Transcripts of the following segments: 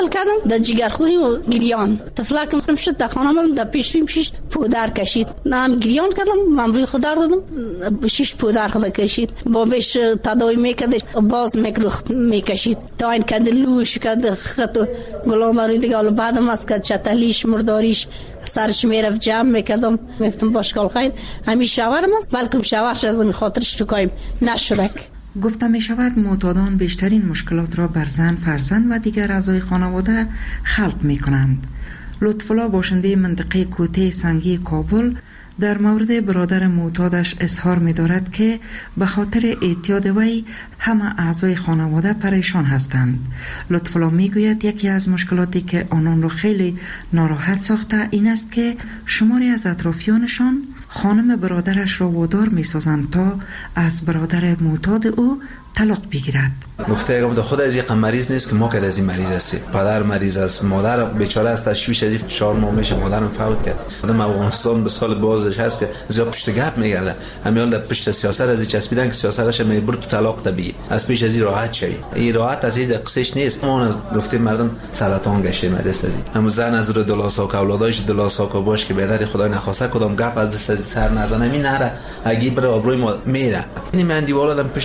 کردم در جگرخوی و گریان طفلکم خم شد در خانم در پیشیم 6 پودر کشید. نام گریان کردم ممروی خدا دادم 6 پودر خدا کشید. با بهش تداوی میکرد باز میکروخت میکشید تا این کند لوش کد خط گلام روی دیگه. حالا بعدم از که چتلیش مرداریش سرش میرفت جمع میکردم میفتم باشکال خیر همین شاورم است بلکه شاورش از می خاطرش تو کایم نشدک. گفته می شود معتادان بیشترین مشکلات را بر زن، فرزند و دیگر اعضای خانواده خلق می کنند. لطفالله باشنده منطقه کوته سنگی کابل در مورد برادر معتادش اظهار می دارد که به خاطر اعتیاد وی همه اعضای خانواده پریشان هستند. لطفالله می گوید یکی از مشکلاتی که آنان را خیلی ناراحت ساخته این است که شماری از اطرافیانشان خانم برادرش را وادار می سازند تا از برادر معتاد او طلاق بگیرد. گفته خود از یک مریض نیست که ما که از این مریض هستیم. پدر مریض است، مادر بیچاره است، تشویش از 4 ماه میشه مادرم فوت کرد. آدم افغانستان به سال بازش هست که زیاد پشت گپ میگرده. همین در پشت سیاست از چسبیدن که سیاستش میبرد تو طلاق طبیعی. از پیش از این راحت شوی. این راحت از این قصهش نیست. ما از گفتیم مردم سرطان گشته مدرسه دی. هم زن از رو دلاساک اولاداش دلاساک باش که بدر خدای نخواسته کدام گپ از سر نزنه می نره. اگه بر آبروی ما میره. این من دیوالادم پشت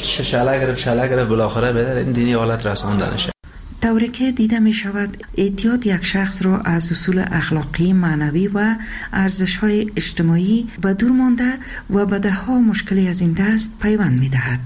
شاله بالاخره بدر این دینی حالت رساندنشه. طوری که دیده می شود اعتیاد یک شخص را از اصول اخلاقی، معنوی و ارزش‌های اجتماعی به دور مانده و به ده‌ها مشکلی از این دست پیوند می دهد.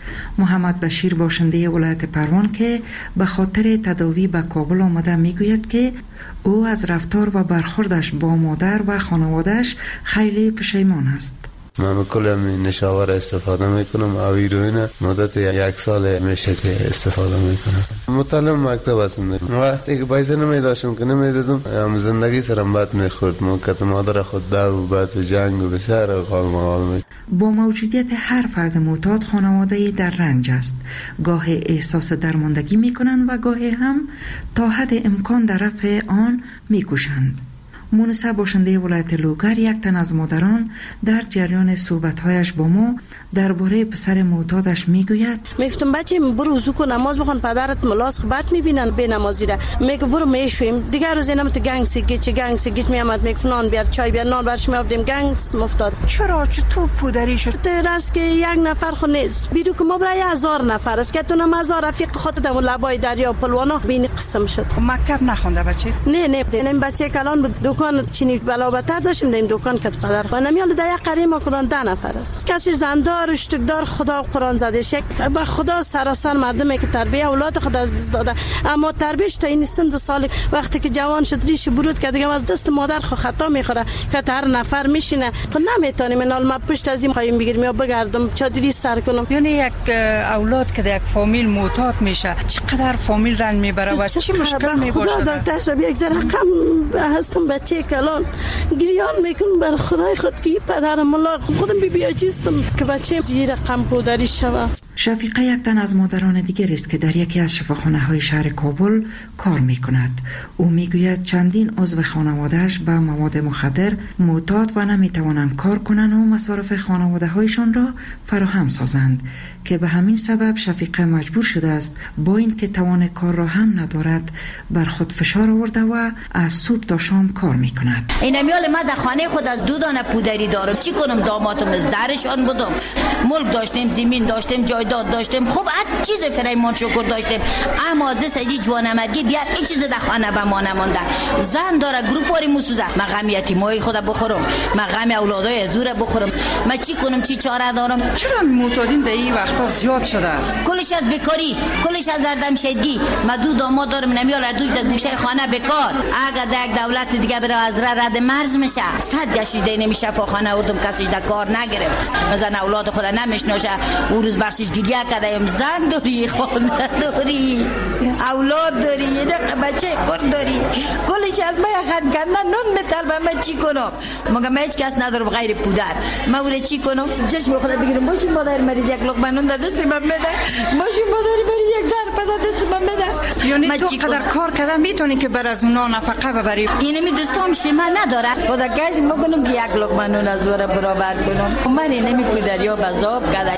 محمد بشیر باشنده ولایت پروان که به خاطر تداوی به کابل آمده می گوید که او از رفتار و برخوردش با مادر و خانوادهش خیلی پشیمان است. من کلم نشاور استفاده میکنم او هیروئین مدت 1 سال میشه که استفاده میکنم. مطالعه مکتب هستم. وقتی که پیسه نمیداشتم که نمیدادم هم زندگی سرم بد میخورد. موقت مادر خود دو بعد و جنگ و بسیار قال. با موجودیت هر فرد معتاد خانواده در رنج است. گاه احساس درماندگی میکنند و گاهی هم تا حد امکان در رفع آن میکوشند. مونسا باشنده ولایت لوگر یک تن از مادران در جریان صحبت‌هایش با ما درباره پسر معتادش میگوید میگفتم بچه برو وضو کن نماز بخون پدرت ملاس بد میبینن به نمازی را میگه برو میشویم دیگر روز اینم تو گنگ سیگیچ میامد میگفت نان بیار چای بیار نان برش میافتیم گنگ مفتاد. چرا تو پودری شد؟ راست که یک نفر خو نیست بیرو که ما برای 1000 نفر است که تو نم 1000 رفیق خودت در لبای دریا پلوانا بین قسم شد. مکتب نخونده بچه؟ نه این بچه کلان دکان چینی بلابتر داشتیم در این دکان که پدر خانم یال در یک قریه ما کلان 10 نفر است. کسی زندار اشتکدار خدا قرآن زده شک با خدا سراسر مردمی که تربیت اولاد خدا از دست داده اما تربیتش تا این سن سال وقتی که جوان شد ریش برود که دیگه از دست مادر خو خطا میخوره که هر نفر میشینه خب نمیتونیم نال ما پشت از این خواهیم بگیریم یا بگردم چادری سر کنم. یعنی یک اولاد که یک فامیل معتاد میشه چقدر فامیل رنج میبره و چی مشکل میباشه؟ خدا دکتر شب یک ذره غم هستم بچه کلان گریان میکنم بر خدای خود که پدر ملا خودم بیاجیستم که بچه زیر غم پودری شوه. شفیقه یک تن از مادران دیگر است که در یکی از شفاخانه‌های شهر کابل کار می‌کند. او میگوید چندین عضو خانواده‌اش به مواد مخدر معتاد و نمی‌توانند کار کنند و مصارف خانواده‌هایشان را فراهم سازند که به همین سبب شفیقه مجبور شده است با اینکه توان کار را هم ندارد بر خود فشار آورده و از صبح تا شام کار می‌کند. این میال ما در خانه خود از 2 دانه پودری دارم چی کنم دامادم از درشان بودم ملک داشتیم زمین داشتیم جایداد داشتیم خوب هر چیز فرایمان شکر داشتیم اما دست ای جوانمردی بیار این چیز در خانه به ما نمونده. زن داره گروپاری موسوزه من غم یتیمای خود بخورم من غم اولادای زور بخورم من چی کنم چی چاره دارم. چرا معتادین در این وقتا زیاد شده؟ کلش از بیکاری کلش از زردمشدگی من 2 داماد دارم نمیال هر دوی در گوشه خانه بیکار اگر در یک دولت دیگه بره از رد مرز میشه 100 گشیش دی نمیشه فاخانه اودم کسیش در کار نگرفت مثلا اولاد خود نمیشناسه او روز بخشش گریه کردیم زن داری خانه داری اولاد داری یه بچه خود داری کلش از ما خند کندن نون میطلبم من چی کنم مگه من هیچ کس ندارم غیر پودر من اوره چی کنم چشم خدا بگیرم باشین مادر مریض یک لقمه نون در دست من بده باشین مادر مریض یک ظرف در دست من بده. یعنی تو قدر کار کردن میتونی که بر از اونا نفقه ببری؟ اینمی دوستام شما نداره خدا گاش مگونم که یک لقمه نون از وره برابر کنم من اینمی پودریا بزاب کرده.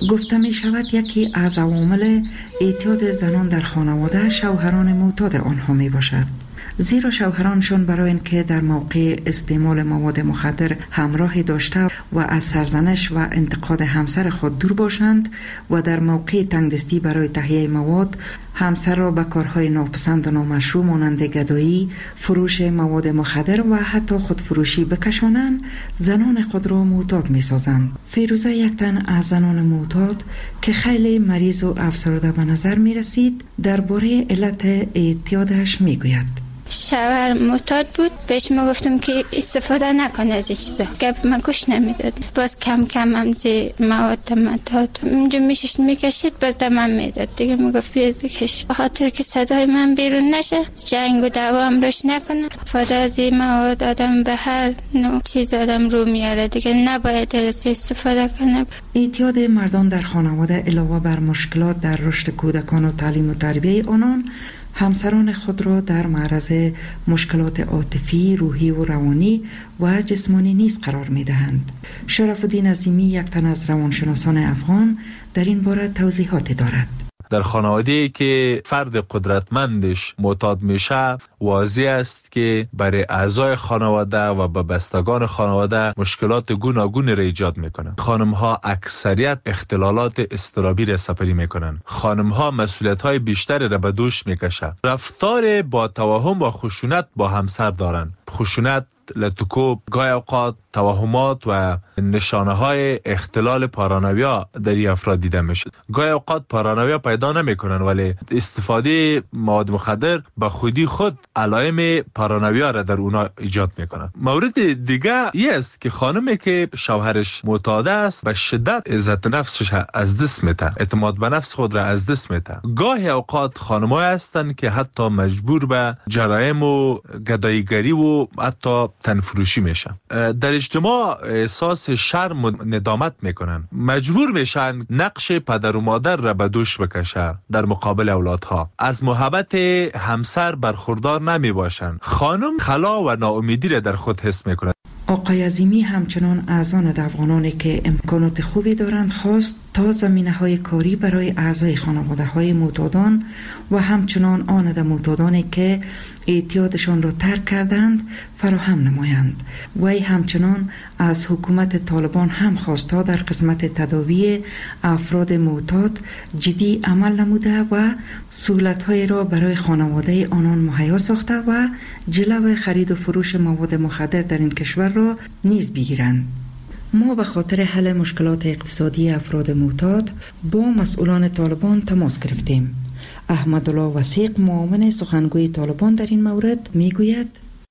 گفته می شود یکی از عوامل اعتیاد زنان در خانواده شوهران معتاد آنها می باشد. زیرا شوهرانشان برای اینکه در موقع استعمال مواد مخدر همراهی داشته و از سرزنش و انتقاد همسر خود دور باشند و در موقع تنگدستی برای تهیه مواد همسر را به کارهای ناپسند و نامشروع مانند گدایی، فروش مواد مخدر و حتی خودفروشی بکشانند، زنان خود را معتاد می سازند. فیروزه یک تن از زنان معتاد که خیلی مریض و افسرده به نظر می رسید درباره علت اعتیادش می گوید. شوهر معتاد بود، بهش ما گفتم که استفاده نکنه از این چیزا، گپ من گوش نمیداد. باز کم کم هم مواد مداد اونجا میشش میکشید، باز دمم میداد دیگه. میگفت بیاد بکش، به خاطر که صدای من بیرون نشه، جنگ و دعوا هم روش نکنه. استفاده از این مواد آدم به هر نوع چیز آدم رو میاره دیگه، نباید از استفاده کنه. اعتیاد مردان در خانواده علاوه بر مشکلات در رشد کودکان و تعلیم و تربیه آنان، همسران خود را در معرض مشکلات عاطفی، روحی و روانی و جسمانی نیز قرار می دهند. شرف الدین عظیمی، یک تن از روانشناسان افغان، در این باره توضیحاتی دارد. در خانواده‌ای که فرد قدرتمندش معتاد میشه، واضح است که برای اعضای خانواده و به بستگان خانواده مشکلات گوناگون را ایجاد میکنن. خانم‌ها اکثریت اختلالات اضطرابی را سپری میکنن. خانم‌ها مسئولیت‌های بیشتری را به دوش میکشن. رفتار با توهم و خشونت با همسر دارن. خشونت، لطکوب، گاهی اوقات توهمات و نشانه های اختلال پارانویا در این افراد دیده میشد. گاهی اوقات پارانویا پیدا نمیکنن ولی استفاده مواد مخدر به خودی خود علائم پارانویا را در اونا ایجاد میکنن. مورد دیگه این است که خانمی که شوهرش معتاد است به شدت عزت نفسش از دست میده، اعتماد به نفس خود را از دست میده. گاهی اوقات خانم‌ها هستند که حتی مجبور به جرایم و گداییگری و حتی تنفروشی میشن. در اجتماع احساس شرم و ندامت میکنن، مجبور میشن نقش پدر و مادر را به دوش بکشه در مقابل اولادها. از محبت همسر برخوردار نمی باشن. خانم خلا و ناامیدی را در خود حس میکنه. آقای عظیمی همچنان از آن افغانانی که امکانات خوبی دارند خواست تا زمینه‌های کاری برای اعضای خانواده‌های معتادان و همچنان آن معتادانی که اعتیادشان را ترک کردند فراهم نمایند. وی همچنان از حکومت طالبان هم خواست تا در قسمت تداوی افراد معتاد جدی عمل نموده و سهولت‌های را برای خانواده آنان مهیا ساخته و جلو خرید و فروش مواد مخدر در این کشور را نیز بگیرند. ما به خاطر حل مشکلات اقتصادی افراد معتاد با مسئولان طالبان تماس گرفتیم. احمدالله وثیق، معاون سخنگوی طالبان، در این مورد میگوید: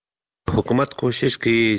حکومت کوشش کی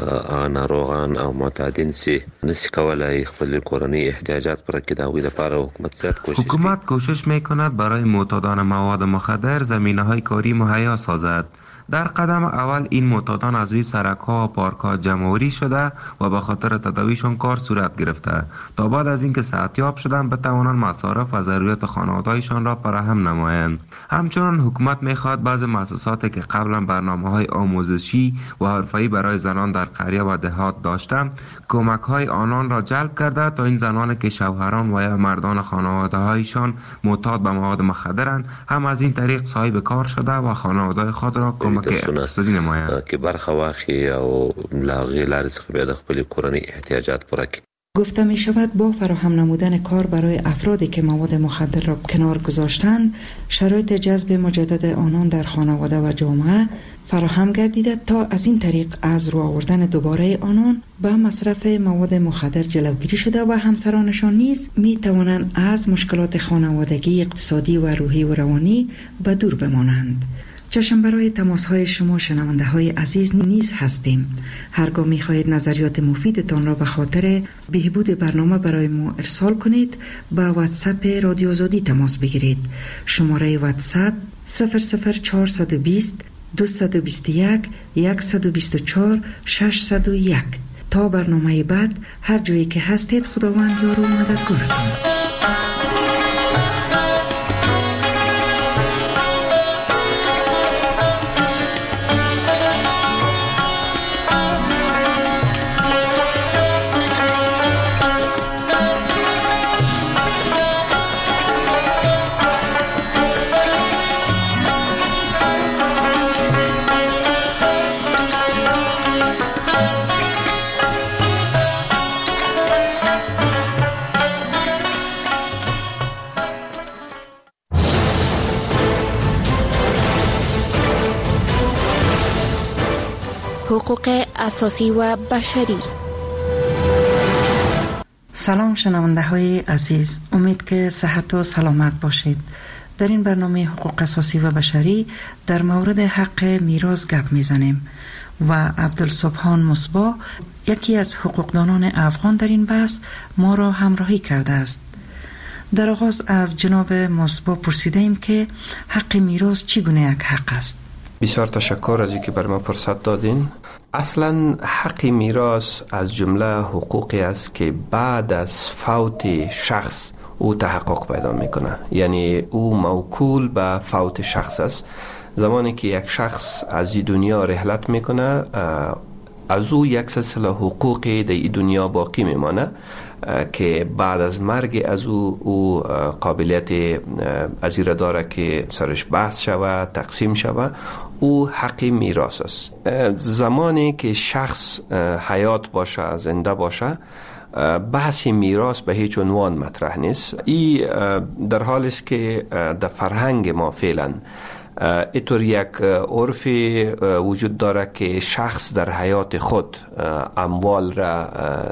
ناروغان او معتادین نسی کولای خپل کورنی احتیاجات پر کړي دا وی لپاره حکومت کوشش میکند برای معتادان مواد مخدر زمینه‌های کاری مهیا سازد. در قدم اول این معتادان از روی سرک‌ها و پارک‌ها جمع‌آوری شده و به خاطر تداویشان کار صورت گرفته تا بعد از اینکه صحتیاب شدند بتوانند مصارف و ضروریات خانواده‌هایشان را فراهم نمایند. همچنین حکومت می‌خواهد بعضی مؤسساتی که قبلا برنامه‌های آموزشی و حرفه‌ای برای زنان در قریه و دهات داشتند کمک‌های آنان را جلب کرده تا این زنانی که شوهران و یا مردان خانواده‌هایشان معتاد به مواد مخدرند هم از این طریق صاحب کار شده و خانواده خود را کمک اقتصادی نمایند که برخه واخی او لاغی لارڅخه به خپل کورنی احتیاجات پوره کړي. گفته می شود با فراهم نمودن کار برای افرادی که مواد مخدر را کنار گذاشتند، شرایط جذب مجدد آنان در خانواده و جامعه فراهم گردیده تا از این طریق از رو آوردن دوباره آنان به مصرف مواد مخدر جلوگیری شده و همسرانشان نیز می توانند از مشکلات خانوادگی، اقتصادی و روحی و روانی به دور بمانند. چشم برای تماس های شما شنونده های عزیز نیز هستیم. هرگاه می خواهید نظریات مفیدتان را به خاطر بهبود برنامه برای ما ارسال کنید به واتساپ رادیو آزادی تماس بگیرید. شماره واتساپ 00420 221 124 601. تا برنامه بعد هر جایی که هستید خداوند یار و مددگارتان. اساسی و بشری. سلام شنونده های عزیز، امید که صحت و سلامت باشید. در این برنامه حقوق اساسی و بشری در مورد حق میراث گپ میزنیم و عبدالسبحان مصباح، یکی از حقوقدانان افغان در این بحث، ما را همراهی کرده است. در آغاز از جناب مصباح پرسیدیم که حق میراث چگونه یک حق است. بسیار تشکر از اینکه بر ما فرصت دادین. اصلا حق میراث از جمله حقوقی است که بعد از فوت شخص او تحقق پیدا میکنه، یعنی او موکول به فوت شخص است. زمانی که یک شخص از این دنیا رحلت میکنه، از او یک سلسله حقوقی در این دنیا باقی میمانه که بعد از مرگ از او قابلیت از این داره که سرش بحث شود، تقسیم شود. او حق میراث است. زمانی که شخص حیات باشه، زنده باشه، بحث میراث به هیچ عنوان مطرح نیست. این در حالی است که در فرهنگ ما فعلا اینطور یک عرف وجود داره که شخص در حیات خود اموال را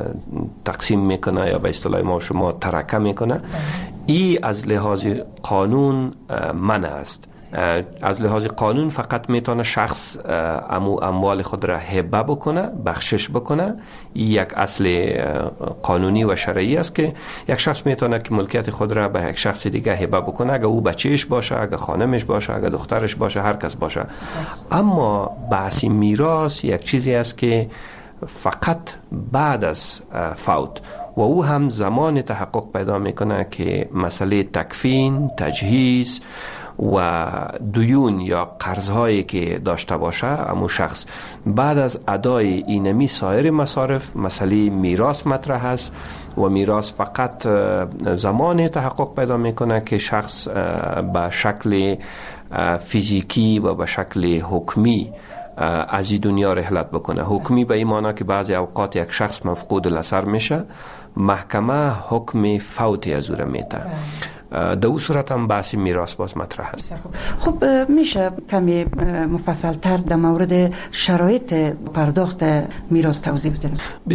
تقسیم میکنه یا به اصطلاح ما شما ترکه میکنه. این از لحاظ قانون منع است. از لحاظ قانون فقط میتونه شخص اموال خود را هبه بکنه، بخشش بکنه. یک اصل قانونی و شرعی است که یک شخص میتونه که ملکیت خود را به یک شخص دیگه هبه بکنه، اگه او بچهش باشه، اگه خانمش باشه، اگه دخترش باشه، هر کس باشه. اما بحث میراث یک چیزی است که فقط بعد از فوت و او هم زمان تحقق پیدا میکنه که مسئله تکفین، تجهیز و دیون یا قرضهایی که داشته باشه امو شخص، بعد از ادای اینمی سایر مصارف مسئله میراث مطرح است و میراث فقط زمان تحقق پیدا میکنه که شخص به شکل فیزیکی و به شکل حکمی از این دنیا رحلت بکنه. حکمی به این معنی که بعضی اوقات یک شخص مفقود الاثر میشه، محکمه حکم فوت از او را میده. در او صورت هم بحث میراث باز مطرح است. خب میشه کمی مفصل تر در مورد شرایط پرداخت میراث توضیح بدید؟